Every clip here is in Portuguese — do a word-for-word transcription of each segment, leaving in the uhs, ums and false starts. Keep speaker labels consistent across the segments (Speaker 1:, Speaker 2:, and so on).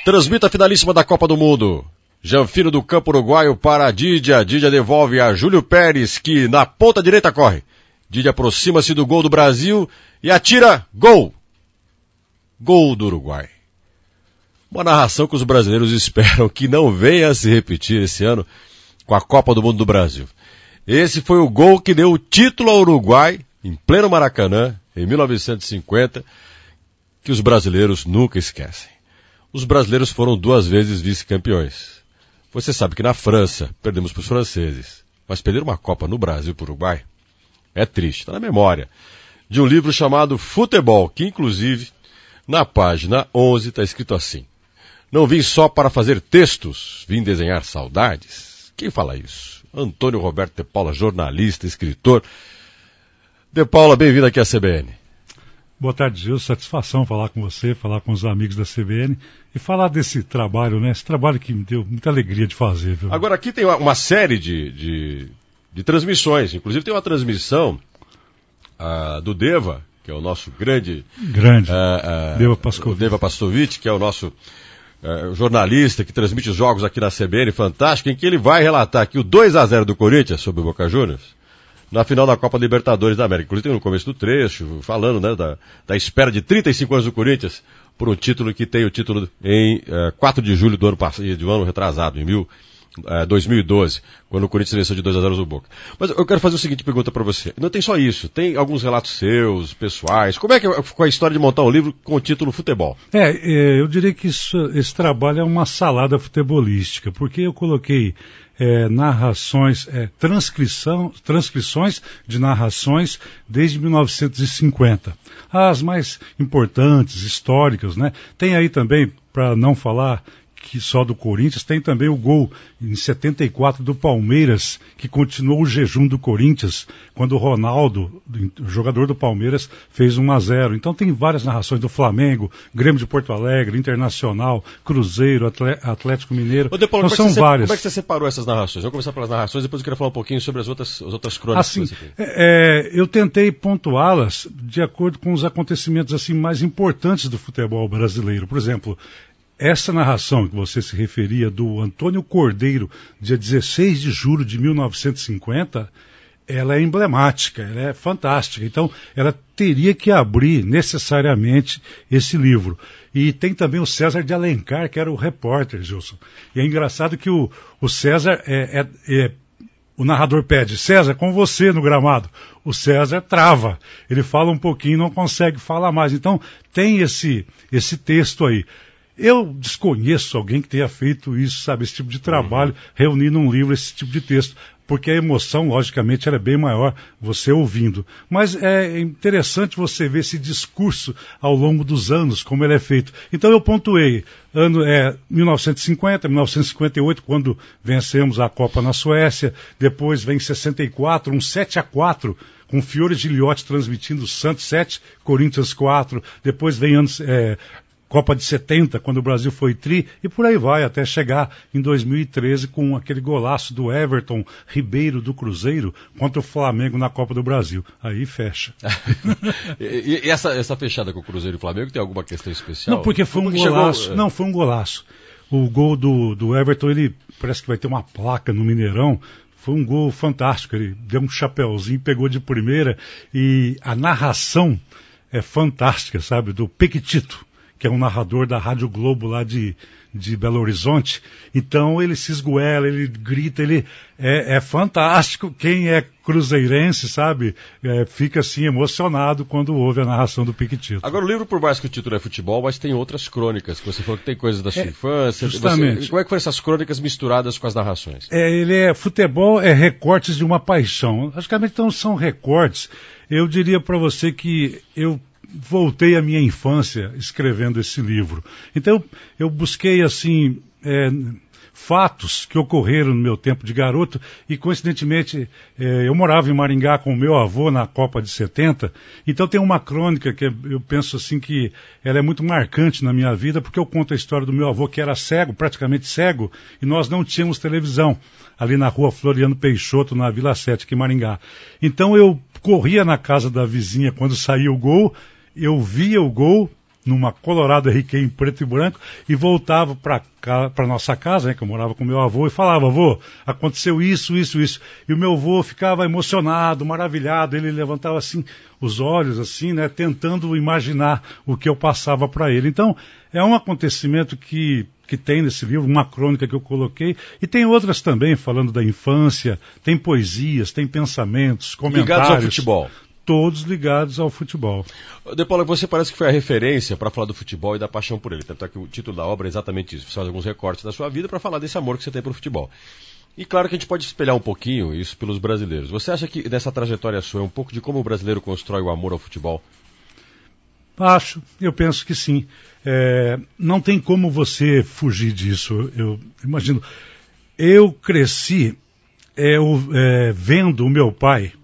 Speaker 1: Transmita a finalíssima da Copa do Mundo. Janfino do campo uruguaio para a Didia. Didia devolve a Júlio Pérez, que na ponta direita corre. Didia aproxima-se do gol do Brasil e atira. Gol! Gol do Uruguai. Uma narração que os brasileiros esperam que não venha a se repetir esse ano com a Copa do Mundo do Brasil. Esse foi o gol que deu o título ao Uruguai, em pleno Maracanã, em mil novecentos e cinquenta, que os brasileiros nunca esquecem. Os brasileiros foram duas vezes vice-campeões. Você sabe que na França perdemos para os franceses, mas perder uma Copa no Brasil para o Uruguai é triste, está na memória de um livro chamado Futebol, que inclusive na página onze está escrito assim: não vim só para fazer textos, vim desenhar saudades. Quem fala isso? Antônio Roberto de Paula, jornalista, escritor. De Paula, bem-vindo aqui à C B N.
Speaker 2: Boa tarde, Gil. Satisfação falar com você, falar com os amigos da C B N e falar desse trabalho, né? Esse trabalho que me deu muita alegria de fazer, viu?
Speaker 1: Agora, aqui tem uma, uma série de, de, de transmissões. Inclusive tem uma transmissão uh, do Deva, que é o nosso grande...
Speaker 2: Grande.
Speaker 1: Uh, uh,
Speaker 2: Deva Pascovitch.
Speaker 1: Deva Pascovitch, que é o nosso uh, jornalista que transmite os jogos aqui na C B N, fantástico, em que ele vai relatar aqui o dois a zero do Corinthians sobre o Boca Juniors na final da Copa Libertadores da América. Inclusive tem no começo do trecho, falando, né, da, da espera de trinta e cinco anos do Corinthians por um título que tem o título em uh, quatro de julho do ano passado, do ano retrasado, em mil, uh, dois mil e doze, quando o Corinthians venceu de dois a zero do Boca. Mas eu quero fazer a seguinte pergunta para você. Não tem só isso, tem alguns relatos seus, pessoais. Como é que ficou a história de montar um livro com o título Futebol?
Speaker 2: É, é eu diria que isso, esse trabalho é uma salada futebolística, porque eu coloquei É, narrações, é, transcrição, transcrições de narrações desde mil novecentos e cinquenta. As mais importantes, históricas, né? Tem aí também, para não falar que só do Corinthians, tem também o gol em setenta e quatro do Palmeiras, que continuou o jejum do Corinthians, quando o Ronaldo, o jogador do Palmeiras, fez um a zero. Então tem várias narrações do Flamengo, Grêmio de Porto Alegre, Internacional, Cruzeiro, Atlético Mineiro.
Speaker 1: Ô, De Paulo,
Speaker 2: então são
Speaker 1: você,
Speaker 2: várias.
Speaker 1: Como é que você separou essas narrações? Vamos começar pelas narrações, depois eu quero falar um pouquinho sobre as outras, as outras crônicas.
Speaker 2: Assim, é, eu tentei pontuá-las de acordo com os acontecimentos assim, mais importantes do futebol brasileiro. Por exemplo, essa narração que você se referia do Antônio Cordeiro, dia dezesseis de julho de mil novecentos e cinquenta, ela é emblemática, ela é fantástica. Então, ela teria que abrir necessariamente esse livro. E tem também o César de Alencar, que era o repórter, Gilson. E é engraçado que o, o César, é, é, é, o narrador pede, César, com você no gramado. O César trava. Ele fala um pouquinho e não consegue falar mais. Então, tem esse, esse texto aí. Eu desconheço alguém que tenha feito isso, sabe, esse tipo de trabalho, uhum. reunir num livro esse tipo de texto, porque a emoção, logicamente, ela é bem maior você ouvindo. Mas é interessante você ver esse discurso ao longo dos anos, como ele é feito. Então eu pontuei, ano é mil novecentos e cinquenta, mil novecentos e cinquenta e oito, quando vencemos a Copa na Suécia, depois vem sessenta e quatro, um sete a quatro, com Fiore Giliotti transmitindo Santos sete, Corinthians quatro, depois vem anos... É, Copa de setenta, quando o Brasil foi tri, e por aí vai, até chegar em dois mil e treze com aquele golaço do Everton Ribeiro do Cruzeiro contra o Flamengo na Copa do Brasil. Aí fecha.
Speaker 1: e e essa, essa fechada com o Cruzeiro e o Flamengo tem alguma questão especial?
Speaker 2: Não, porque foi um golaço. Chegou... Não, foi um golaço. O gol do, do Everton, ele parece que vai ter uma placa no Mineirão. Foi um gol fantástico. Ele deu um chapéuzinho, pegou de primeira, e a narração é fantástica, sabe, do Pequitito, que é um narrador da Rádio Globo lá de, de Belo Horizonte. Então ele se esgoela, ele grita, ele é, é fantástico. Quem é cruzeirense, sabe, é, fica assim emocionado quando ouve a narração do Pequitito.
Speaker 1: Agora o livro, por mais que o título é futebol, mas tem outras crônicas, que você falou que tem coisas da sua
Speaker 2: é,
Speaker 1: infância.
Speaker 2: Justamente.
Speaker 1: Você, como é que foram essas crônicas misturadas com as narrações?
Speaker 2: É, ele é, futebol é recortes de uma paixão. Logicamente então são recortes. Eu diria para você que eu voltei à minha infância escrevendo esse livro. Então, eu busquei, assim, é, fatos que ocorreram no meu tempo de garoto e, coincidentemente, é, eu morava em Maringá com o meu avô na Copa de setenta, então tem uma crônica que eu penso, assim, que ela é muito marcante na minha vida, porque eu conto a história do meu avô, que era cego, praticamente cego, e nós não tínhamos televisão, ali na rua Floriano Peixoto, na Vila sete, aqui em Maringá. Então, eu corria na casa da vizinha quando saía o gol, eu via o gol, numa Colorado R Q em preto e branco, e voltava para para nossa casa, né, que eu morava com meu avô, e falava, avô, aconteceu isso, isso, isso. E o meu avô ficava emocionado, maravilhado, ele levantava assim os olhos, assim, né, tentando imaginar o que eu passava para ele. Então, é um acontecimento que, que tem nesse livro, uma crônica que eu coloquei, e tem outras também, falando da infância, tem poesias, tem pensamentos, comentários.
Speaker 1: Ligados ao futebol.
Speaker 2: Todos ligados ao futebol.
Speaker 1: De Paula, você parece que foi a referência para falar do futebol e da paixão por ele. Tanto é que o título da obra é exatamente isso. Você faz alguns recortes da sua vida para falar desse amor que você tem pelo futebol. E claro que a gente pode espelhar um pouquinho isso pelos brasileiros. Você acha que nessa trajetória sua é um pouco de como o brasileiro constrói o amor ao futebol?
Speaker 2: Acho, eu penso que sim. É, não tem como você fugir disso. Eu imagino. Eu cresci é, o, é, vendo o meu pai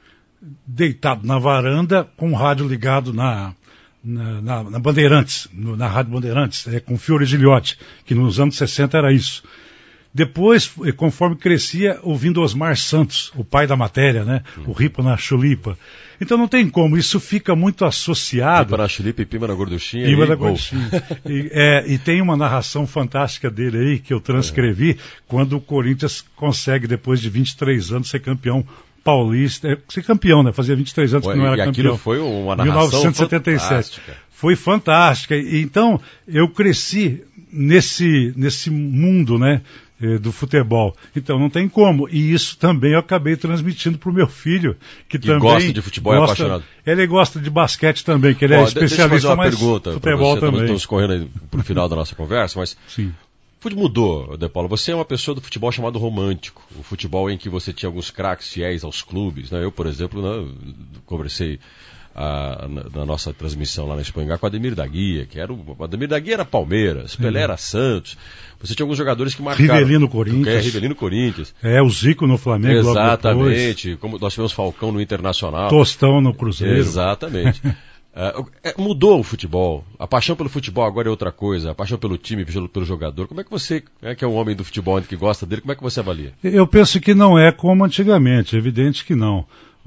Speaker 2: deitado na varanda, com o rádio ligado na, na, na, na Bandeirantes, no, na Rádio Bandeirantes, é, com Fiore Giliotti, que nos anos sessenta era isso. Depois, conforme crescia, ouvindo Osmar Santos, o pai da matéria, né? Hum. O Ripa na Chulipa. Então não tem como, isso fica muito associado.
Speaker 1: Ripa na Chulipa e Pima na Gorduchinha.
Speaker 2: Pima na Gorduchinha. e, é, e tem uma narração fantástica dele aí, que eu transcrevi, é. quando o Corinthians consegue, depois de vinte e três anos, ser campeão paulista, ser campeão, né? Fazia vinte e três anos Ué, que não era
Speaker 1: e
Speaker 2: campeão.
Speaker 1: E aquilo foi uma narração
Speaker 2: mil novecentos e setenta e sete.
Speaker 1: Fantástica.
Speaker 2: Foi fantástica. E, então, eu cresci nesse, nesse mundo, né? Eh, do futebol. Então, não tem como. E isso também eu acabei transmitindo para o meu filho, que, que também
Speaker 1: gosta de futebol, gosta, é apaixonado.
Speaker 2: Ele gosta de basquete também, que ele
Speaker 1: Ó,
Speaker 2: é especialista,
Speaker 1: mas
Speaker 2: pergunta futebol
Speaker 1: você,
Speaker 2: também.
Speaker 1: Estamos correndo para o final da nossa conversa, mas...
Speaker 2: Sim.
Speaker 1: O futebol mudou, De Paula. Você é uma pessoa do futebol chamado romântico. O futebol em que você tinha alguns craques fiéis aos clubes. Né? Eu, por exemplo, né, conversei ah, na, na nossa transmissão lá na Espanha com o Ademir da Guia, que era o, o Ademir da Guia era Palmeiras, Pelé era Santos. Você tinha alguns jogadores que marcaram.
Speaker 2: Rivelino Corinthians.
Speaker 1: É, Rivelino Corinthians.
Speaker 2: É, o Zico no Flamengo.
Speaker 1: Exatamente. Como nós tivemos Falcão no Internacional.
Speaker 2: Tostão no Cruzeiro.
Speaker 1: Exatamente. Uh, mudou o futebol, a paixão pelo futebol agora é outra coisa, a paixão pelo time, pelo, pelo jogador. Como é que você, é, que é um homem do futebol, que gosta dele, como é que você avalia?
Speaker 2: Eu penso que não é como antigamente, é evidente que não,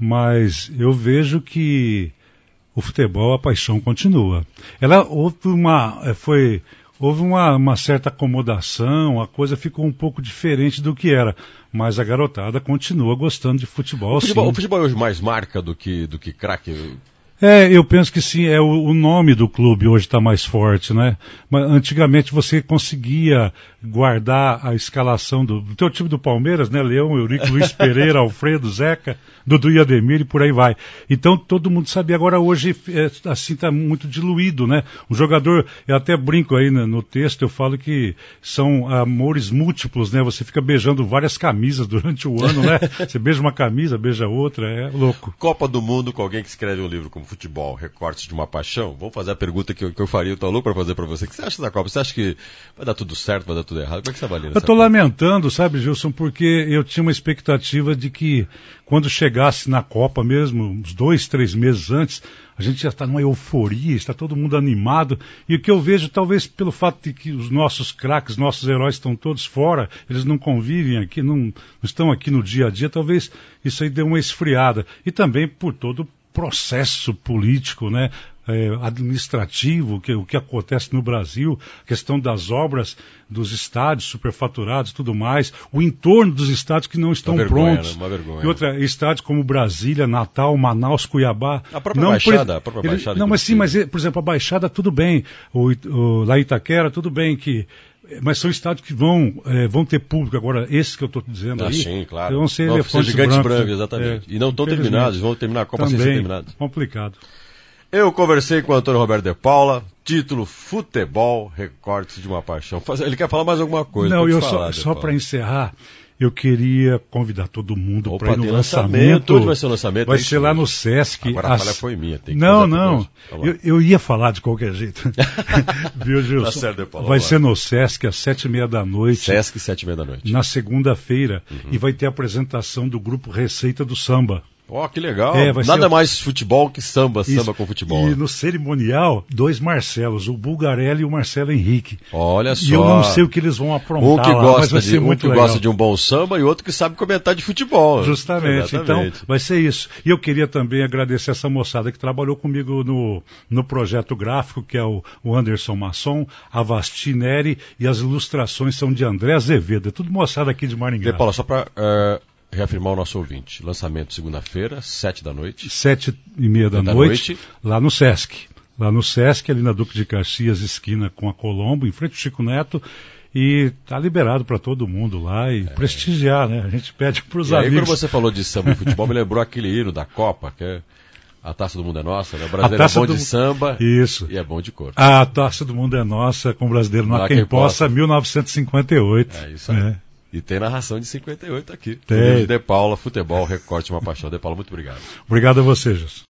Speaker 2: mas eu vejo que o futebol, a paixão continua. Ela houve uma, foi, houve uma, uma certa acomodação, a coisa ficou um pouco diferente do que era, mas a garotada continua gostando de futebol,
Speaker 1: o futebol,
Speaker 2: sim.
Speaker 1: O futebol hoje mais marca do que, do que craque?
Speaker 2: É, eu penso que sim, é o, o nome do clube hoje está mais forte, né? Mas antigamente você conseguia guardar a escalação do, do teu time do Palmeiras, né? Leão, Eurico, Luiz Pereira, Alfredo, Zeca, Dudu e Ademir e por aí vai. Então todo mundo sabia. Agora hoje é, assim está muito diluído, né? Um jogador, eu até brinco aí no, no texto, eu falo que são amores múltiplos, né? Você fica beijando várias camisas durante o ano, né? Você beija uma camisa, beija outra, é louco.
Speaker 1: Copa do Mundo com alguém que escreve um livro como Futebol, Recortes de uma Paixão. Vamos fazer a pergunta que eu, que eu faria, eu tô louco para fazer para você. O que você acha da Copa? Você acha que vai dar tudo certo, vai dar tudo errado? Como é que você avalia?
Speaker 2: Eu estou lamentando, sabe, Gilson, porque eu tinha uma expectativa de que quando chegasse na Copa mesmo, uns dois, três meses antes, a gente já está numa euforia, está todo mundo animado, e o que eu vejo, talvez pelo fato de que os nossos craques, nossos heróis estão todos fora, eles não convivem aqui, não, não estão aqui no dia a dia, talvez isso aí dê uma esfriada. E também por todo o processo político, né, é, administrativo, que, o que acontece no Brasil, questão das obras dos estádios superfaturados e tudo mais, o entorno dos estádios que não estão
Speaker 1: uma vergonha,
Speaker 2: prontos.
Speaker 1: Né? Uma vergonha.
Speaker 2: E outra, estádios como Brasília, Natal, Manaus, Cuiabá.
Speaker 1: A própria
Speaker 2: não
Speaker 1: Baixada.
Speaker 2: Pre...
Speaker 1: A própria
Speaker 2: Ele...
Speaker 1: Baixada
Speaker 2: não, mas sim, mas, por exemplo, a Baixada, tudo bem. O, o, lá em Itaquera, tudo bem que... Mas são estádios que vão, é, vão ter público. Agora, esses que eu estou dizendo
Speaker 1: ah,
Speaker 2: aí,
Speaker 1: sim, claro.
Speaker 2: vão ser
Speaker 1: vão
Speaker 2: elefantes
Speaker 1: ser gigantes
Speaker 2: brancos.
Speaker 1: brancos, exatamente. É, e não estão terminados, vão terminar a Copa
Speaker 2: também,
Speaker 1: sem ser terminados.
Speaker 2: Complicado.
Speaker 1: Eu conversei com o Antônio Roberto de Paula, título Futebol, Recortes de uma Paixão. Ele quer falar mais alguma coisa?
Speaker 2: Não, eu
Speaker 1: falar,
Speaker 2: só, só para encerrar, eu queria convidar todo mundo para ir no lançamento.
Speaker 1: lançamento. Onde vai ser o lançamento?
Speaker 2: Vai ser lá no Sesc.
Speaker 1: Agora a falha foi minha. Tem que
Speaker 2: não, não. Eu, eu ia falar de qualquer jeito. Viu, Gilson?
Speaker 1: Tá certo, de Paula,
Speaker 2: vai
Speaker 1: agora.
Speaker 2: ser no Sesc às sete e meia da noite.
Speaker 1: Sesc, sete e meia da noite.
Speaker 2: Na segunda-feira.
Speaker 1: Uhum.
Speaker 2: E vai ter a apresentação do grupo Receita do Samba.
Speaker 1: Ó, oh, que legal.
Speaker 2: É,
Speaker 1: Nada
Speaker 2: ser...
Speaker 1: mais futebol que samba,
Speaker 2: Isso.
Speaker 1: samba com futebol.
Speaker 2: E no cerimonial, dois Marcelos, o Bulgarelli e o Marcelo Henrique.
Speaker 1: Olha só.
Speaker 2: E eu não sei o que eles vão aprontar
Speaker 1: um que
Speaker 2: lá,
Speaker 1: gosta
Speaker 2: mas vai
Speaker 1: de,
Speaker 2: ser
Speaker 1: um
Speaker 2: muito
Speaker 1: que
Speaker 2: legal.
Speaker 1: gosta de um bom samba e outro que sabe comentar de futebol.
Speaker 2: Justamente.
Speaker 1: Exatamente.
Speaker 2: Então, vai ser isso. E eu queria também agradecer essa moçada que trabalhou comigo no, no projeto gráfico, que é o, o Anderson Masson, a Vasti Neri, e as ilustrações são de André Azevedo. É tudo moçada aqui de Maringá.
Speaker 1: E, Paulo, só para uh, reafirmar o nosso ouvinte. Lançamento segunda-feira, sete da noite.
Speaker 2: Sete e meia da, da noite, noite, lá no Sesc. Lá no Sesc, ali na Duque de Caxias, esquina com a Colombo, em frente ao Chico Neto. E tá liberado para todo mundo lá e é. prestigiar, né? A gente pede para os amigos.
Speaker 1: E aí, quando você falou de samba e futebol, me lembrou aquele hino da Copa, que é a Taça do Mundo é Nossa, né? O brasileiro é bom do... de samba
Speaker 2: Isso.
Speaker 1: E é bom de cor.
Speaker 2: A Taça do Mundo é Nossa, com o brasileiro não há quem, quem possa, possa, mil novecentos e cinquenta e oito.
Speaker 1: É isso aí. É. E tem narração de cinquenta e oito aqui.
Speaker 2: Tem.
Speaker 1: De Paula, futebol, recorte, uma paixão. De Paula, muito obrigado.
Speaker 2: Obrigado a você, Jesus.